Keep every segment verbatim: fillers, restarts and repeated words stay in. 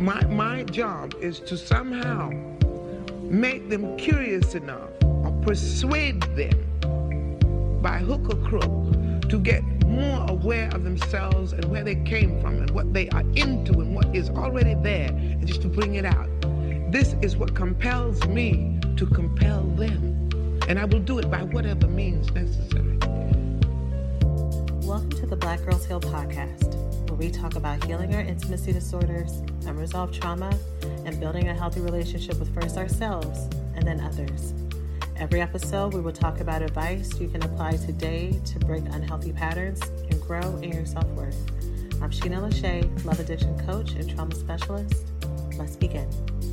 my, my job is to somehow make them curious enough or persuade them by hook or crook to get more aware of themselves and where they came from and what they are into and what is already there, and just to bring it out. This is what compels me to compel them, and I will do it by whatever means necessary. Welcome to the Black Girls Heal podcast, where we talk about healing our intimacy disorders, unresolved trauma, and building a healthy relationship with first ourselves and then others. Every episode, we will talk about advice you can apply today to break unhealthy patterns and grow in your self-worth. I'm Sheena Lachey, love addiction coach and trauma specialist. Let's begin.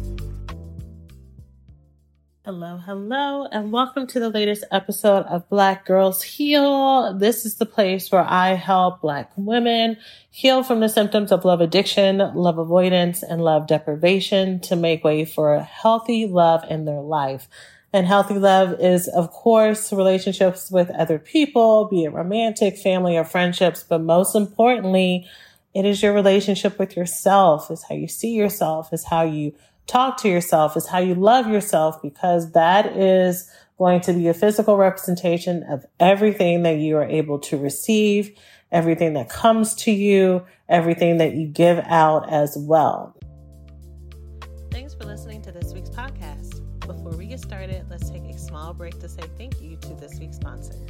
Hello, hello, and welcome to the latest episode of Black Girls Heal. This is the place where I help Black women heal from the symptoms of love addiction, love avoidance, and love deprivation to make way for a healthy love in their life. And healthy love is, of course, relationships with other people, be it romantic, family, or friendships. But most importantly, it is your relationship with yourself. It's how you see yourself. It's how you talk to yourself. It's how you love yourself, because that is going to be a physical representation of everything that you are able to receive, everything that comes to you, everything that you give out as well. Thanks for listening to this week's podcast. Before we get started, let's take a small break to say thank you to this week's sponsors.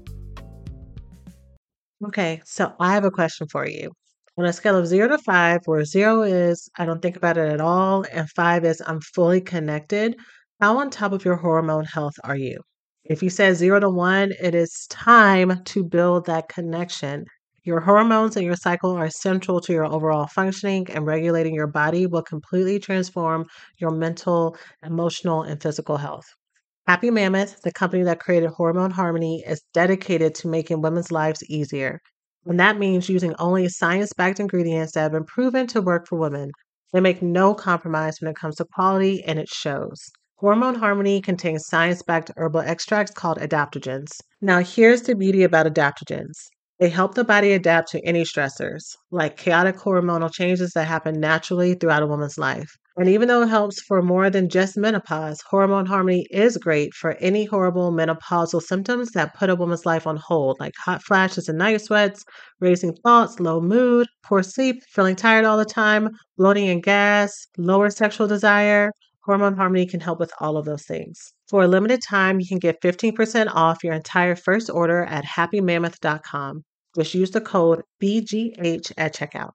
Okay, so I have a question for you. On a scale of zero to five, where zero is I don't think about it at all, and five is I'm fully connected, how on top of your hormone health are you? If you said zero to one, it is time to build that connection. Your hormones and your cycle are central to your overall functioning, and regulating your body will completely transform your mental, emotional, and physical health. Happy Mammoth, the company that created Hormone Harmony, is dedicated to making women's lives easier. And that means using only science-backed ingredients that have been proven to work for women. They make no compromise when it comes to quality, and it shows. Hormone Harmony contains science-backed herbal extracts called adaptogens. Now, here's the beauty about adaptogens. They help the body adapt to any stressors, like chaotic hormonal changes that happen naturally throughout a woman's life. And even though it helps for more than just menopause, Hormone Harmony is great for any horrible menopausal symptoms that put a woman's life on hold, like hot flashes and night sweats, racing thoughts, low mood, poor sleep, feeling tired all the time, bloating and gas, lower sexual desire. Hormone Harmony can help with all of those things. For a limited time, you can get fifteen percent off your entire first order at happy mammoth dot com. Just use the code B G H at checkout.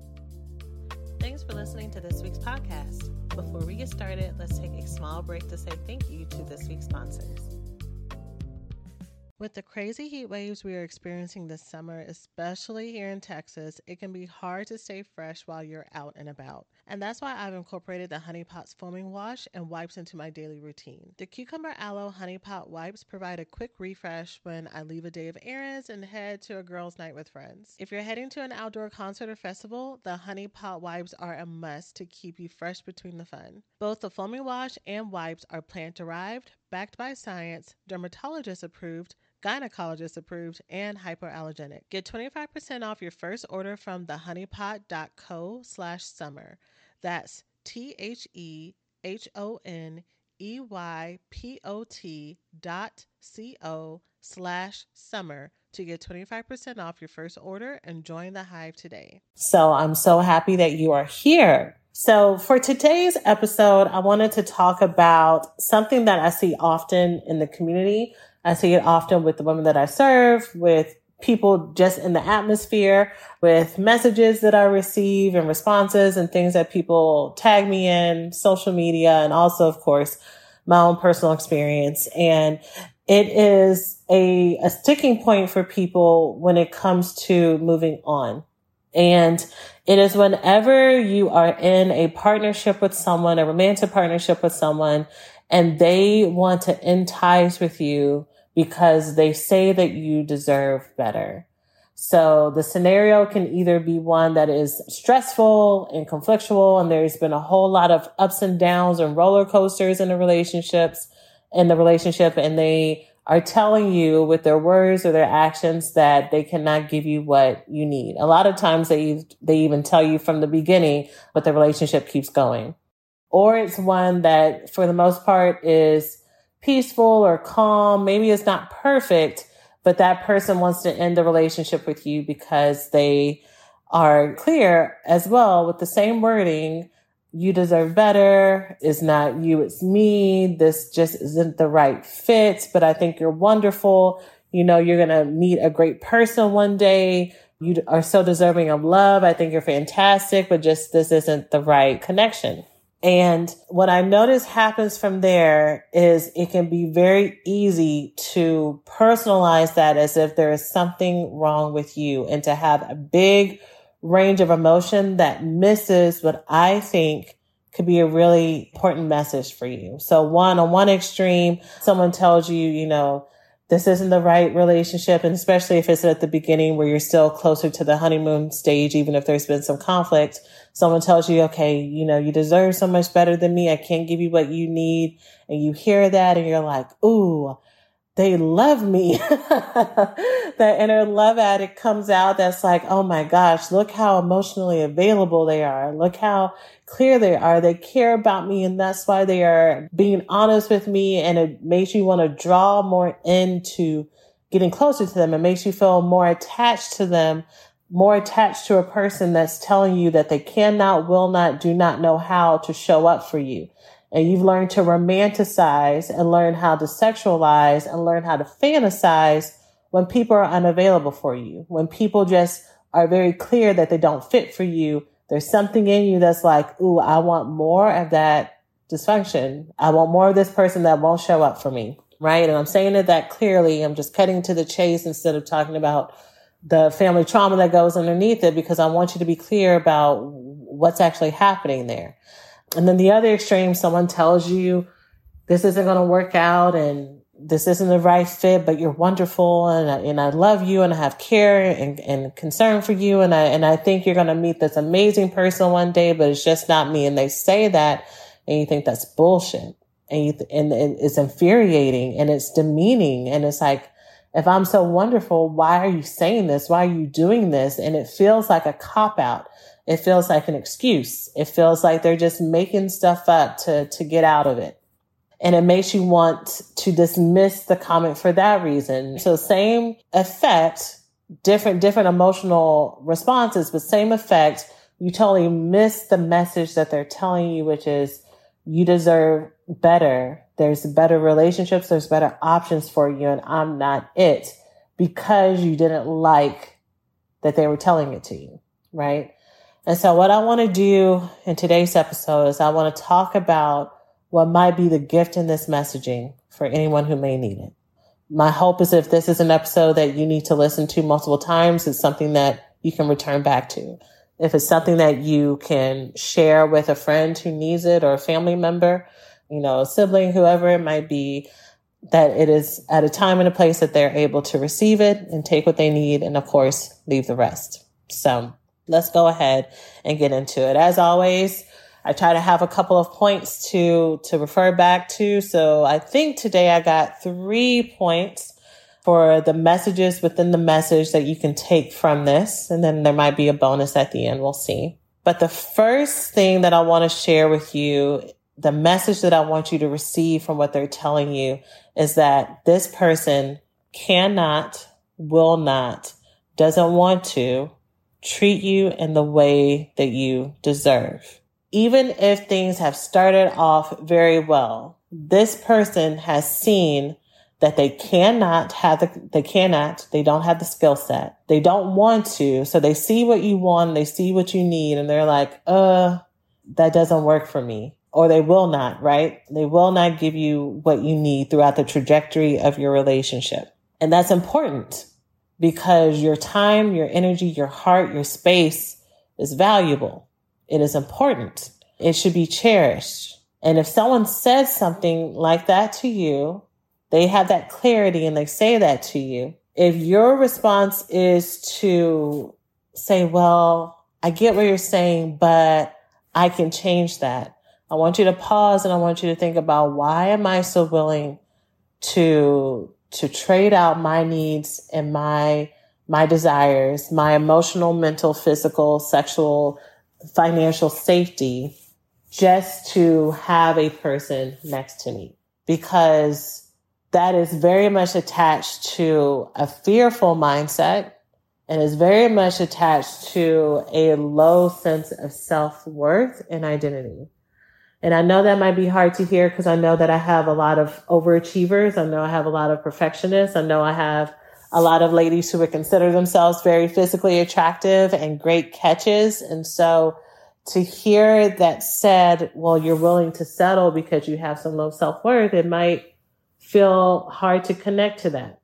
Thanks for listening to this week's podcast. Before we get started, let's take a small break to say thank you to this week's sponsors. With the crazy heat waves we are experiencing this summer, especially here in Texas, it can be hard to stay fresh while you're out and about. And that's why I've incorporated the Honey Pot's foaming wash and wipes into my daily routine. The Cucumber Aloe Honey Pot wipes provide a quick refresh when I leave a day of errands and head to a girls' night with friends. If you're heading to an outdoor concert or festival, the Honey Pot wipes are a must to keep you fresh between the fun. Both the foaming wash and wipes are plant-derived, backed by science, dermatologist approved, gynecologist approved, and hypoallergenic. Get twenty-five percent off your first order from thehoneypot.co slash summer. That's T-H-E-H-O-N-E-Y-P-O-T dot C-O slash summer to get twenty-five percent off your first order and join the hive today. So I'm so happy that you are here. So for today's episode, I wanted to talk about something that I see often in the community. I see it often with the women that I serve, with people just in the atmosphere, with messages that I receive and responses and things that people tag me in, social media, and also, of course, my own personal experience. And it is a, a sticking point for people when it comes to moving on. And it is whenever you are in a partnership with someone, a romantic partnership with someone, and they want to end ties with you because they say that you deserve better. So the scenario can either be one that is stressful and conflictual, and there's been a whole lot of ups and downs and roller coasters in the relationships, in the relationship, and they are telling you with their words or their actions that they cannot give you what you need. A lot of times they, they even tell you from the beginning, but the relationship keeps going. Or it's one that for the most part is peaceful or calm. Maybe it's not perfect, but that person wants to end the relationship with you because they are clear as well with the same wording. You deserve better. It's not you, it's me. This just isn't the right fit, but I think you're wonderful. You know, you're going to meet a great person one day. You are so deserving of love. I think you're fantastic, but just this isn't the right connection. And what I notice happens from there is it can be very easy to personalize that as if there is something wrong with you and to have a big range of emotion that misses what I think could be a really important message for you. So one, on one extreme, someone tells you, you know, this isn't the right relationship. And especially if it's at the beginning where you're still closer to the honeymoon stage, even if there's been some conflict, someone tells you, okay, you know, you deserve so much better than me. I can't give you what you need. And you hear that and you're like, ooh, they love me. That inner love addict comes out. That's like, oh my gosh, look how emotionally available they are. Look how clear they are. They care about me. And that's why they are being honest with me. And it makes you want to draw more into getting closer to them. It makes you feel more attached to them, more attached to a person that's telling you that they cannot, will not, do not know how to show up for you. And you've learned to romanticize and learn how to sexualize and learn how to fantasize when people are unavailable for you. When people just are very clear that they don't fit for you. There's something in you that's like, ooh, I want more of that dysfunction. I want more of this person that won't show up for me. Right. And I'm saying it that clearly. I'm just cutting to the chase instead of talking about the family trauma that goes underneath it, because I want you to be clear about what's actually happening there. And then the other extreme, someone tells you this isn't going to work out and this isn't the right fit, but you're wonderful and I, and I love you and I have care and, and concern for you. And I, and I think you're going to meet this amazing person one day, but it's just not me. And they say that and you think that's bullshit and you, th- and it's infuriating and it's demeaning. And it's like, if I'm so wonderful, why are you saying this? Why are you doing this? And it feels like a cop out. It feels like an excuse. It feels like they're just making stuff up to, to get out of it. And it makes you want to dismiss the comment for that reason. So same effect, different, different emotional responses, but same effect. You totally miss the message that they're telling you, which is you deserve better. There's better relationships. There's better options for you. And I'm not it, because you didn't like that they were telling it to you. Right. And so what I want to do in today's episode is I want to talk about what might be the gift in this messaging for anyone who may need it. My hope is if this is an episode that you need to listen to multiple times, it's something that you can return back to. If it's something that you can share with a friend who needs it or a family member, you know, a sibling, whoever it might be, that it is at a time and a place that they're able to receive it and take what they need and, of course, leave the rest. So let's go ahead and get into it. As always, I try to have a couple of points to, to refer back to. So I think today I got three points for the messages within the message that you can take from this. And then there might be a bonus at the end. We'll see. But the first thing that I want to share with you, the message that I want you to receive from what they're telling you, is that this person cannot, will not, doesn't want to treat you in the way that you deserve. Even if things have started off very well, this person has seen that they cannot have the, they cannot, they don't have the skill set. They don't want to. So they see what you want, they see what you need, and they're like, uh, that doesn't work for me. Or they will not, right? They will not give you what you need throughout the trajectory of your relationship. And that's important, because your time, your energy, your heart, your space is valuable. It is important. It should be cherished. And if someone says something like that to you, they have that clarity and they say that to you. If your response is to say, well, I get what you're saying, but I can change that. I want you to pause and I want you to think about, why am I so willing to to trade out my needs and my my desires, my emotional, mental, physical, sexual, financial safety, just to have a person next to me, because that is very much attached to a fearful mindset and is very much attached to a low sense of self-worth and identity. And I know that might be hard to hear because I know that I have a lot of overachievers. I know I have a lot of perfectionists. I know I have a lot of ladies who would consider themselves very physically attractive and great catches. And so to hear that said, well, you're willing to settle because you have some low self-worth, it might feel hard to connect to that.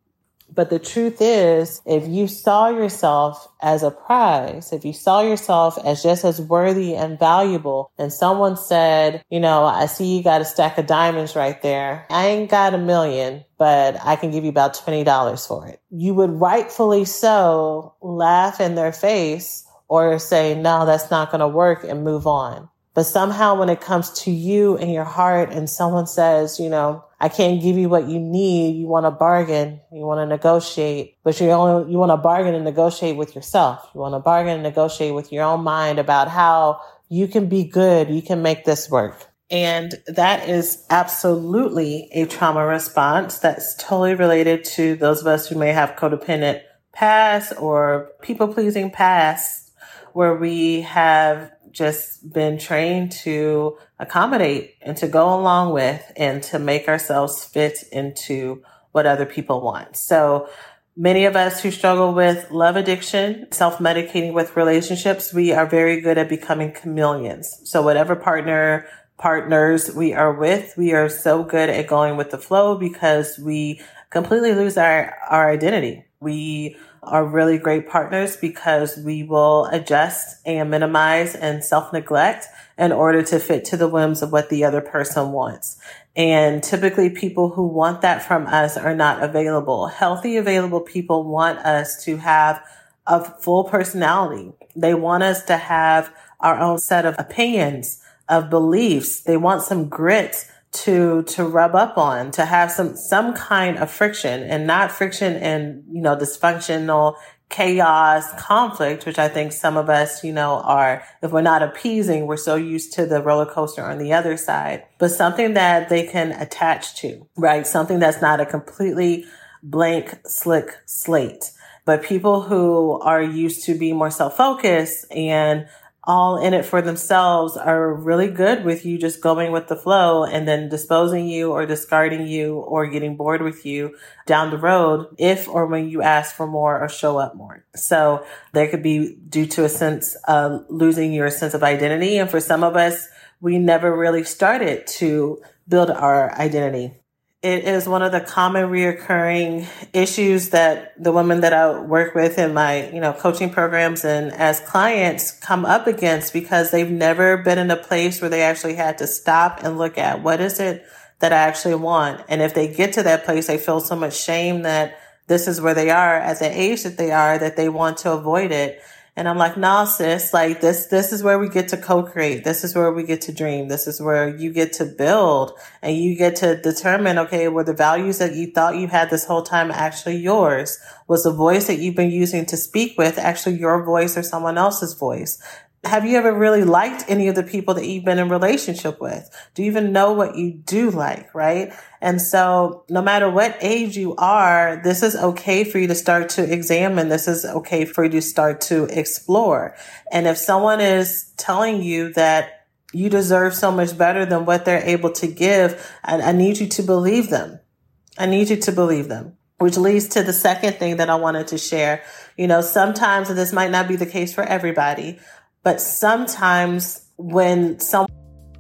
But the truth is, if you saw yourself as a prize, if you saw yourself as just as worthy and valuable, and someone said, you know, I see you got a stack of diamonds right there. I ain't got a million, but I can give you about twenty dollars for it. You would rightfully so laugh in their face or say, no, that's not going to work, and move on. But somehow when it comes to you and your heart and someone says, you know, I can't give you what you need, you want to bargain, you want to negotiate, but you only, you want to bargain and negotiate with yourself. You want to bargain and negotiate with your own mind about how you can be good, you can make this work. And that is absolutely a trauma response that's totally related to those of us who may have codependent past or people-pleasing past, where we have just been trained to accommodate and to go along with and to make ourselves fit into what other people want. So many of us who struggle with love addiction, self-medicating with relationships, we are very good at becoming chameleons. So whatever partner, partners we are with, we are so good at going with the flow because we completely lose our, our identity. We are really great partners because we will adjust and minimize and self-neglect in order to fit to the whims of what the other person wants. And typically people who want that from us are not available. Healthy, available people want us to have a full personality. They want us to have our own set of opinions, of beliefs. They want some grit to, to rub up on, to have some, some kind of friction, and not friction and, you know, dysfunctional chaos, conflict, which I think some of us, you know, are, if we're not appeasing, we're so used to the roller coaster on the other side, but something that they can attach to, right? Something that's not a completely blank, slick slate, but people who are used to being more self-focused and all in it for themselves are really good with you just going with the flow and then disposing you or discarding you or getting bored with you down the road if or when you ask for more or show up more. So there could be due to a sense of losing your sense of identity. And for some of us, we never really started to build our identity. It is one of the common reoccurring issues that the women that I work with in my, you know, coaching programs and as clients come up against because they've never been in a place where they actually had to stop and look at what is it that I actually want. And if they get to that place, they feel so much shame that this is where they are at the age that they are, that they want to avoid it. And I'm like, nah, sis, like this, this is where we get to co-create. This is where we get to dream. This is where you get to build and you get to determine, okay, were the values that you thought you had this whole time actually yours? Was the voice that you've been using to speak with actually your voice or someone else's voice? Have you ever really liked any of the people that you've been in relationship with? Do you even know what you do like, right? And so no matter what age you are, this is okay for you to start to examine. This is okay for you to start to explore. And if someone is telling you that you deserve so much better than what they're able to give, I, I need you to believe them. I need you to believe them. Which leads to the second thing that I wanted to share. You know, sometimes, and this might not be the case for everybody, but sometimes when some...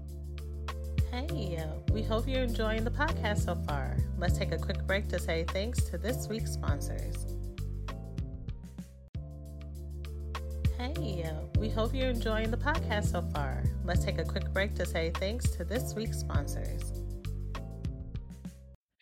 Hey, we hope you're enjoying the podcast so far. Let's take a quick break to say thanks to this week's sponsors. Hey, we hope you're enjoying the podcast so far. Let's take a quick break to say thanks to this week's sponsors.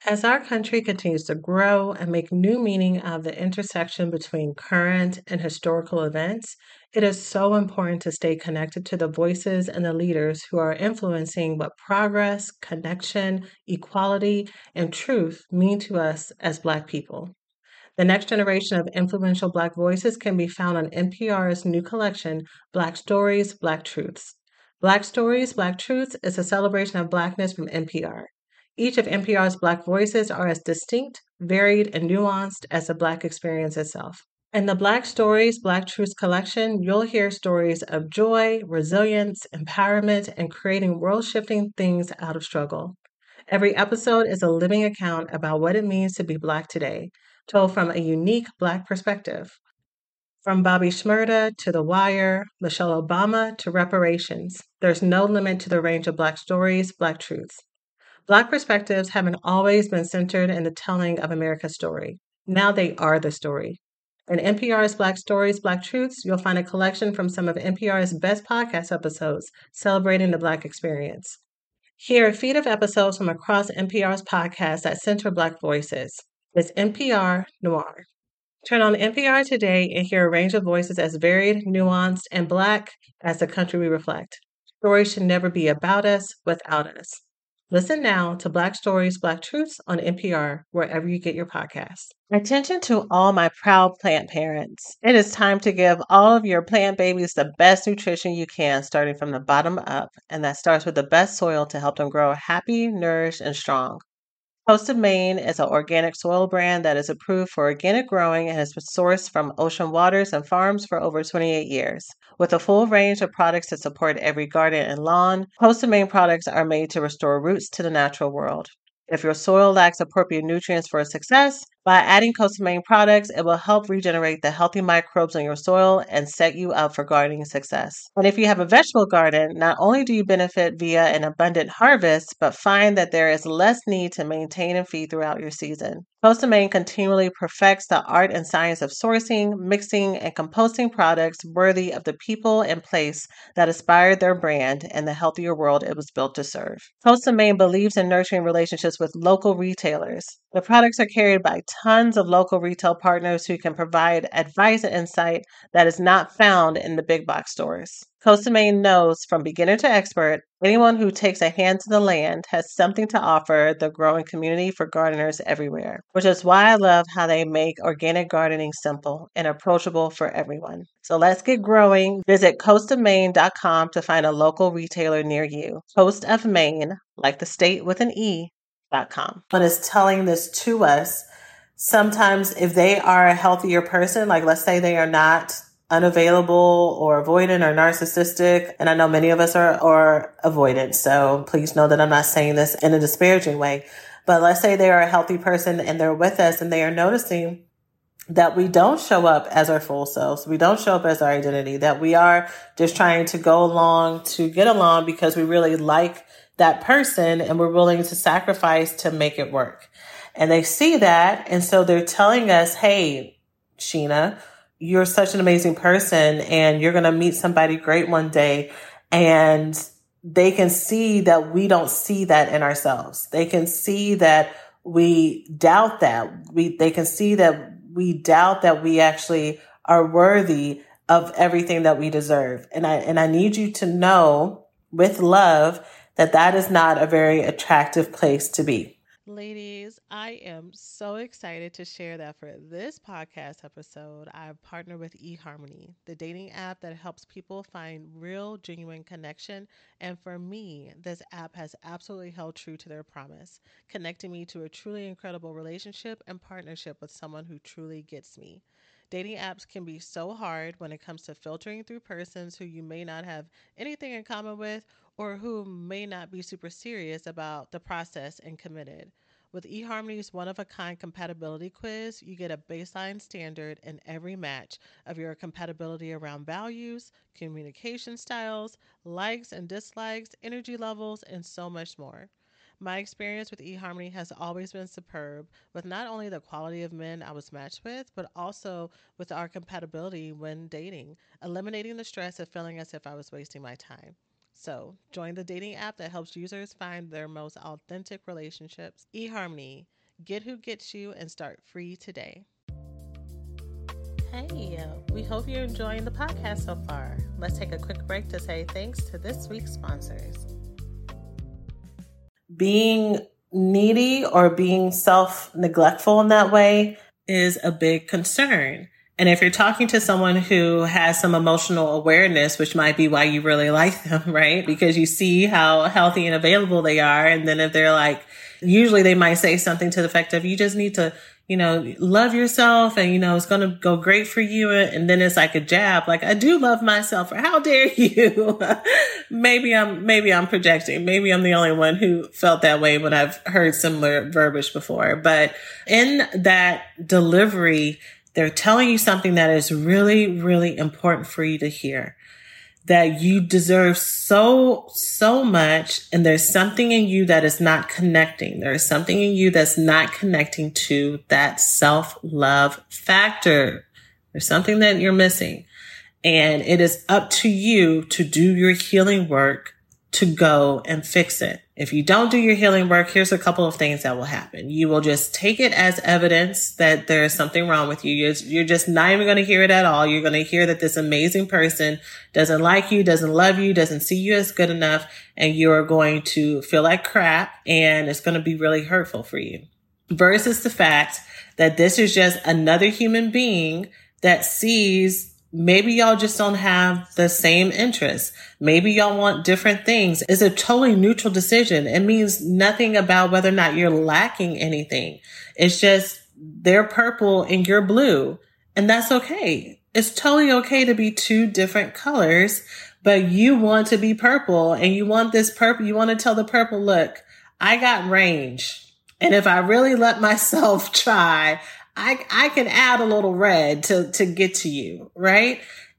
As our country continues to grow and make new meaning of the intersection between current and historical events, it is so important to stay connected to the voices and the leaders who are influencing what progress, connection, equality, and truth mean to us as Black people. The next generation of influential Black voices can be found on N P R's new collection, Black Stories, Black Truths. Black Stories, Black Truths is a celebration of Blackness from N P R. Each of N P R's Black voices are as distinct, varied, and nuanced as the Black experience itself. In the Black Stories, Black Truths collection, you'll hear stories of joy, resilience, empowerment, and creating world shifting things out of struggle. Every episode is a living account about what it means to be Black today, told from a unique Black perspective. From Bobby Shmurda to The Wire, Michelle Obama to reparations, there's no limit to the range of Black stories, Black truths. Black perspectives haven't always been centered in the telling of America's story. Now they are the story. In N P R's Black Stories, Black Truths, you'll find a collection from some of N P R's best podcast episodes celebrating the Black experience. Hear a feed of episodes from across N P R's podcasts that center Black voices. It's N P R Noir. Turn on N P R today and hear a range of voices as varied, nuanced, and Black as the country we reflect. Stories should never be about us, without us. Listen now to Black Stories, Black Truths on N P R, wherever you get your podcasts. Attention to all my proud plant parents. It is time to give all of your plant babies the best nutrition you can, starting from the bottom up, and that starts with the best soil to help them grow happy, nourished, and strong. Coast of Maine is an organic soil brand that is approved for organic growing and has been sourced from ocean waters and farms for over twenty-eight years. With a full range of products to support every garden and lawn, Coast of Maine products are made to restore roots to the natural world. If your soil lacks appropriate nutrients for success, by adding Coast of Maine products, it will help regenerate the healthy microbes in your soil and set you up for gardening success. And if you have a vegetable garden, not only do you benefit via an abundant harvest, but find that there is less need to maintain and feed throughout your season. Coast of Maine continually perfects the art and science of sourcing, mixing, and composting products worthy of the people and place that inspired their brand and the healthier world it was built to serve. Coast of Maine believes in nurturing relationships with local retailers. The products are carried by tons of local retail partners who can provide advice and insight that is not found in the big box stores. Coast of Maine knows from beginner to expert, anyone who takes a hand to the land has something to offer the growing community for gardeners everywhere, which is why I love how they make organic gardening simple and approachable for everyone. So let's get growing. Visit coast of maine dot com to find a local retailer near you. Coast of Maine, like the state with an E, dot com. One is telling this to us. Sometimes if they are a healthier person, like let's say they are not unavailable or avoidant or narcissistic, and I know many of us are, are avoidant, so please know that I'm not saying this in a disparaging way, but let's say they are a healthy person and they're with us and they are noticing that we don't show up as our full selves, we don't show up as our identity, that we are just trying to go along to get along because we really like that person and we're willing to sacrifice to make it work. And they see that, and so they're telling us, hey, Sheena, you're such an amazing person and you're going to meet somebody great one day. And they can see that we don't see that in ourselves. They can see that we doubt that. We, they can see that we doubt that we actually are worthy of everything that we deserve. And I, and I need you to know with love that that is not a very attractive place to be. Ladies, I am so excited to share that for this podcast episode, I've partnered with eHarmony, the dating app that helps people find real, genuine connection. And for me, this app has absolutely held true to their promise, connecting me to a truly incredible relationship and partnership with someone who truly gets me. Dating apps can be so hard when it comes to filtering through persons who you may not have anything in common with or who may not be super serious about the process and committed. With eHarmony's one-of-a-kind compatibility quiz, you get a baseline standard in every match of your compatibility around values, communication styles, likes and dislikes, energy levels, and so much more. My experience with eHarmony has always been superb, with not only the quality of men I was matched with, but also with our compatibility when dating, eliminating the stress of feeling as if I was wasting my time. So, join the dating app that helps users find their most authentic relationships. eHarmony. Get Who Gets You and start free today. Hey, we hope you're enjoying the podcast so far. Let's take a quick break to say thanks to this week's sponsors. Being needy or being self-neglectful in that way is a big concern. And if you're talking to someone who has some emotional awareness, which might be why you really like them, right? Because you see how healthy and available they are. And then if they're like, usually they might say something to the effect of, you just need to, you know, love yourself and, you know, it's going to go great for you. And then it's like a jab, like, I do love myself, or how dare you? maybe I'm, maybe I'm projecting. Maybe I'm the only one who felt that way when I've heard similar verbiage before. But in that delivery, they're telling you something that is really, really important for you to hear. That you deserve so, so much. And there's something in you that is not connecting. There's something in you that's not connecting to that self-love factor. There's something that you're missing. And it is up to you to do your healing work to go and fix it. If you don't do your healing work, here's a couple of things that will happen. You will just take it as evidence that there is something wrong with you. You're, you're just not even going to hear it at all. You're going to hear that this amazing person doesn't like you, doesn't love you, doesn't see you as good enough, and you're going to feel like crap, and it's going to be really hurtful for you. Versus the fact that this is just another human being that sees maybe y'all just don't have the same interests. Maybe y'all want different things. It's a totally neutral decision. It means nothing about whether or not you're lacking anything. It's just they're purple and you're blue. And that's okay. It's totally okay to be two different colors, but you want to be purple and you want this purple. You want to tell the purple, look, I got range. And if I really let myself try, I, I can add a little red to, to get to you, right?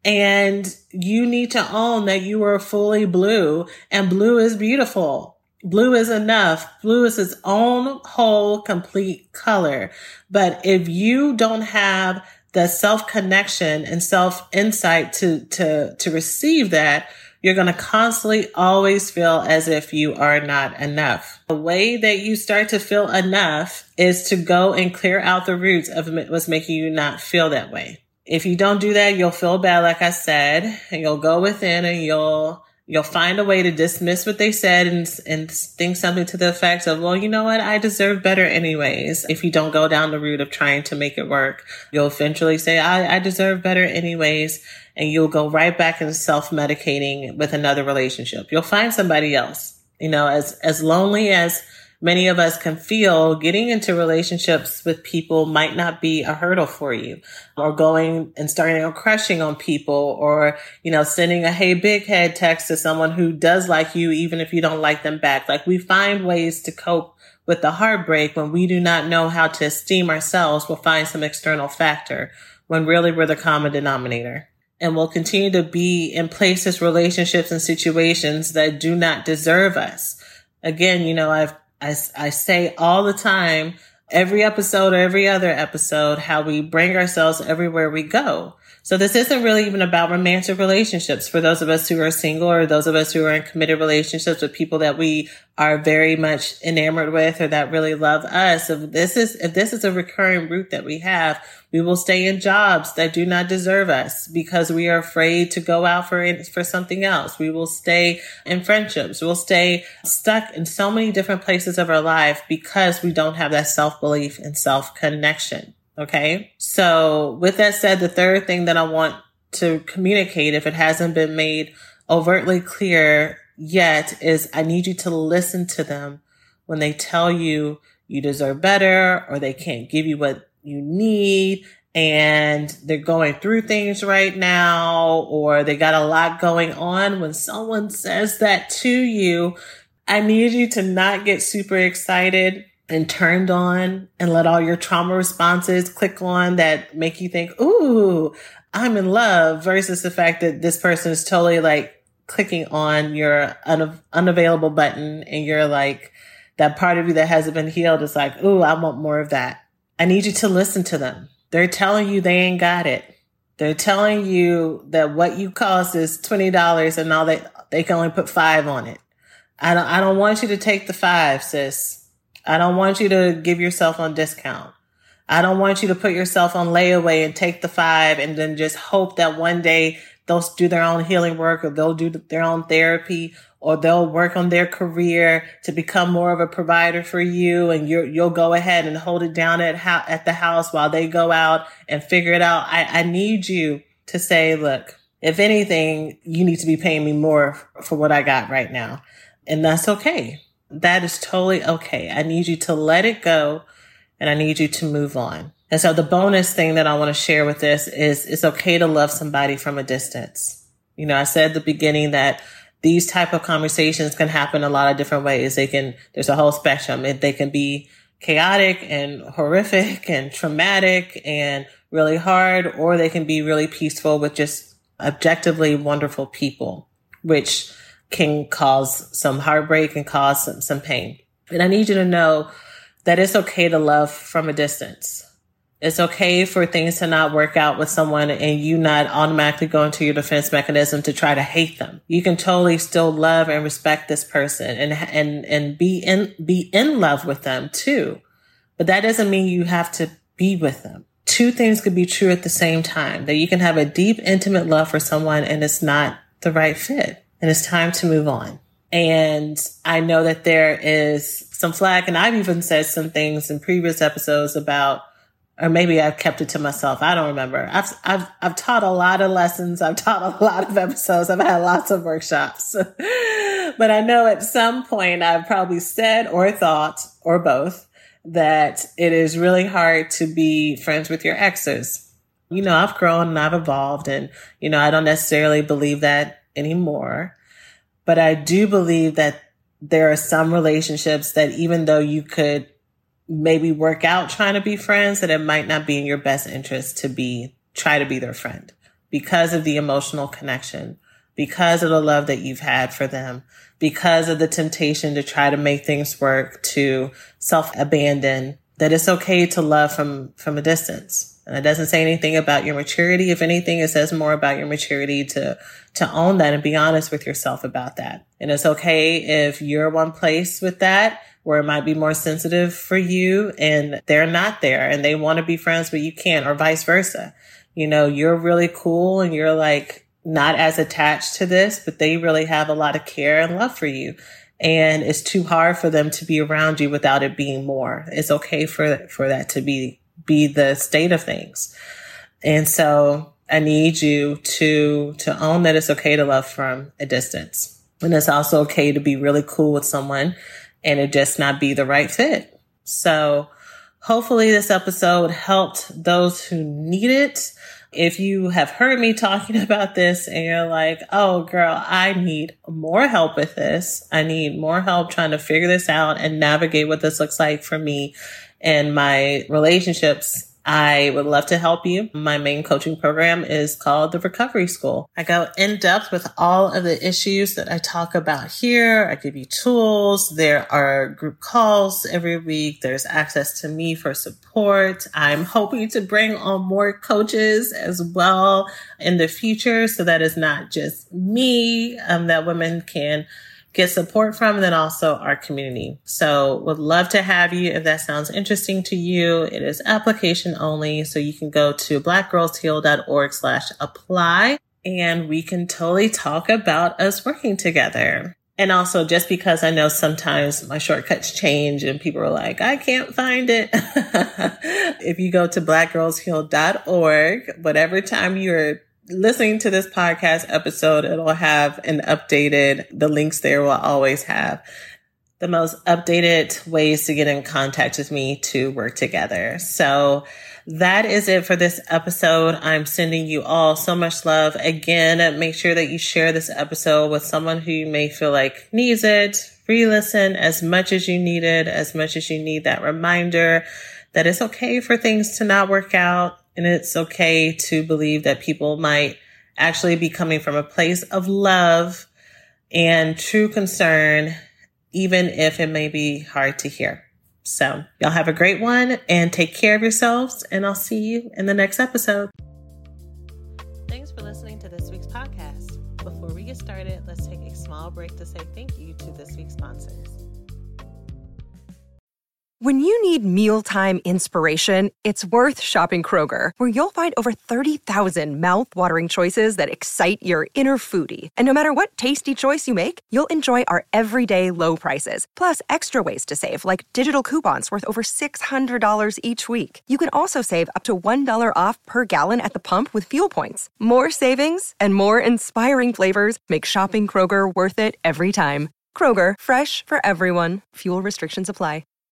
And you need to own that you are fully blue, and blue is beautiful. Blue is enough. Blue is its own whole complete color. But if you don't have the self-connection and self-insight to, to, to receive that, you're going to constantly always feel as if you are not enough. The way that you start to feel enough is to go and clear out the roots of what's making you not feel that way. If you don't do that, you'll feel bad, like I said, and you'll go within and you'll You'll find a way to dismiss what they said and, and think something to the effect of, well, you know what? I deserve better anyways. If you don't go down the route of trying to make it work, you'll eventually say, I, I deserve better anyways. And you'll go right back into self-medicating with another relationship. You'll find somebody else. You know, as, as lonely as many of us can feel, getting into relationships with people might not be a hurdle for you, or going and starting a crushing on people, or, you know, sending a hey big head text to someone who does like you, even if you don't like them back. Like, we find ways to cope with the heartbreak when we do not know how to esteem ourselves. We'll find some external factor when really we're the common denominator. And we'll continue to be in places, relationships, and situations that do not deserve us. Again, you know, I've I, I say all the time, every episode or every other episode, how we bring ourselves everywhere we go. So this isn't really even about romantic relationships. For those of us who are single, or those of us who are in committed relationships with people that we are very much enamored with, or that really love us. If this is, if this is a recurring route that we have, we will stay in jobs that do not deserve us because we are afraid to go out for, for something else. We will stay in friendships. We'll stay stuck in so many different places of our life because we don't have that self-belief and self-connection. Okay. So with that said, the third thing that I want to communicate, if it hasn't been made overtly clear yet, is I need you to listen to them when they tell you you deserve better, or they can't give you what you need, and they're going through things right now, or they got a lot going on. When someone says that to you, I need you to not get super excited and turned on and let all your trauma responses click on that make you think, ooh, I'm in love, versus the fact that this person is totally like clicking on your una- unavailable button, and you're like, that part of you that hasn't been healed is like, ooh, I want more of that. I need you to listen to them. They're telling you they ain't got it. They're telling you that what you cost is twenty dollars and all they, they can only put five on it. I don't, I don't want you to take the five, sis. I don't want you to give yourself on discount. I don't want you to put yourself on layaway and take the five and then just hope that one day they'll do their own healing work or they'll do their own therapy or they'll work on their career to become more of a provider for you. And you're, you'll go ahead and hold it down at, ho- at the house while they go out and figure it out. I, I need you to say, look, if anything, you need to be paying me more for what I got right now. And that's okay. That is totally okay. I need you to let it go and I need you to move on. And so the bonus thing that I want to share with this is it's okay to love somebody from a distance. You know, I said at the beginning that these type of conversations can happen a lot of different ways. They can, there's a whole spectrum. They can be chaotic and horrific and traumatic and really hard, or they can be really peaceful with just objectively wonderful people, which can cause some heartbreak and cause some, some pain. And I need you to know that it's okay to love from a distance. It's okay for things to not work out with someone and you not automatically go into your defense mechanism to try to hate them. You can totally still love and respect this person and, and, and be in, be in love with them too. But that doesn't mean you have to be with them. Two things could be true at the same time, that you can have a deep, intimate love for someone and it's not the right fit and it's time to move on. And I know that there is some flag, and I've even said some things in previous episodes about, or maybe I've kept it to myself. I don't remember. I've, I've, I've taught a lot of lessons. I've taught a lot of episodes. I've had lots of workshops, but I know at some point I've probably said or thought or both that it is really hard to be friends with your exes. You know, I've grown and I've evolved and, you know, I don't necessarily believe that anymore, but I do believe that there are some relationships that even though you could maybe work out trying to be friends, that it might not be in your best interest to be, try to be their friend because of the emotional connection, because of the love that you've had for them, because of the temptation to try to make things work, to self-abandon, that it's okay to love from, from a distance. And it doesn't say anything about your maturity. If anything, it says more about your maturity to, to own that and be honest with yourself about that. And it's okay if you're one place with that, where it might be more sensitive for you and they're not there and they want to be friends, but you can't, or vice versa. You know, you're really cool and you're like not as attached to this, but they really have a lot of care and love for you. And it's too hard for them to be around you without it being more. It's okay for, for that to be, be the state of things. And so I need you to, to own that it's okay to love from a distance. And it's also okay to be really cool with someone and it just not be the right fit. So hopefully this episode helped those who need it. If you have heard me talking about this and you're like, oh girl, I need more help with this. I need more help trying to figure this out and navigate what this looks like for me and my relationships, I would love to help you. My main coaching program is called the Recovery School. I go in depth with all of the issues that I talk about here. I give you tools. There are group calls every week. There's access to me for support. I'm hoping to bring on more coaches as well in the future. So that is not just me, um, that women can get support from, and then also our community. So would love to have you if that sounds interesting to you. It is application only. So you can go to blackgirlsheal.org slash apply and we can totally talk about us working together. And also just because I know sometimes my shortcuts change and people are like, I can't find it. If you go to black girls heal dot org, whatever time you're listening to this podcast episode, it'll have an updated, the links there will always have the most updated ways to get in contact with me to work together. So that is it for this episode. I'm sending you all so much love. Again, make sure that you share this episode with someone who you may feel like needs it. Re-listen as much as you need it, as much as you need that reminder that it's okay for things to not work out. And it's okay to believe that people might actually be coming from a place of love and true concern, even if it may be hard to hear. So y'all have a great one and take care of yourselves. And I'll see you in the next episode. Thanks for listening to this week's podcast. Before we get started, let's take a small break to say thank you to this week's sponsors. When you need mealtime inspiration, it's worth shopping Kroger, where you'll find over thirty thousand mouth-watering choices that excite your inner foodie. And no matter what tasty choice you make, you'll enjoy our everyday low prices, plus extra ways to save, like digital coupons worth over six hundred dollars each week. You can also save up to one dollar off per gallon at the pump with fuel points. More savings and more inspiring flavors make shopping Kroger worth it every time. Kroger, fresh for everyone. Fuel restrictions apply.